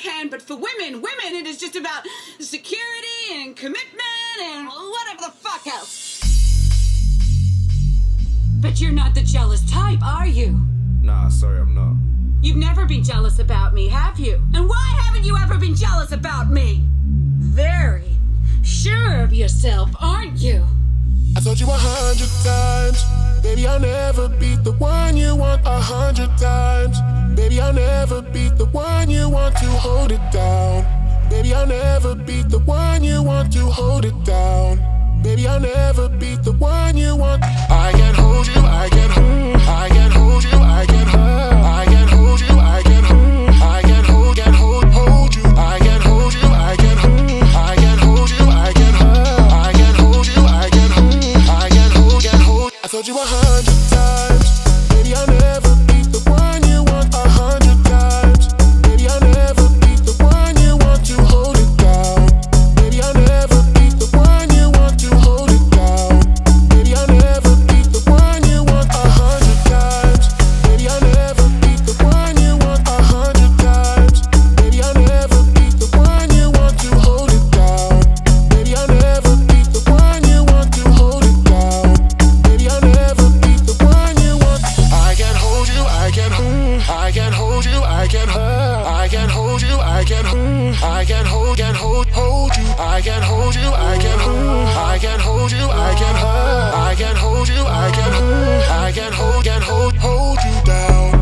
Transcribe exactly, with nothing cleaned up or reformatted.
can, but for women, women, it is just about security and commitment and whatever the fuck else. But you're not the jealous type, are you? Nah, sorry, I'm not. You've never been jealous about me, have you? And why haven't you ever been jealous about me? Very sure of yourself, aren't you? I told you a hundred times, baby, I'll never be the one you want a hundred times. Baby, I'll never be the one you want to hold it down. Baby, I'll never be the one you want to hold it down. Baby, I'll never be the one you want. I can hold you, I can hold, I can hold you, I can hold, I can hold you, I can hold, I can hold, can hold, hold you, I can hold you, I can hold, I can hold you, I can hold, I can hold you, I can hold, I can hold, can hold. I told you a hundred times, baby, I'll never be the one you want a hundred times. Baby, I'll never be the one you want to hold it down. Baby, I'll never be the one you want to hold it down. Baby, I'll never be the one you want a hundred times. Baby, I'll never be the one you want a hundred times. Baby, I'll never be the one you want to hold it down. Baby, I'll never be the one you want to hold it down. Baby, I'll never be the one you want. I can hold you, I can hold, I can hold you, I can hold, I can hold you, I can hold, I can hold, can hold, hold you, I can hold you, I can hold, I can hold you, I can hold, I can hold you, I can hold, I can hold, can hold, hold you down.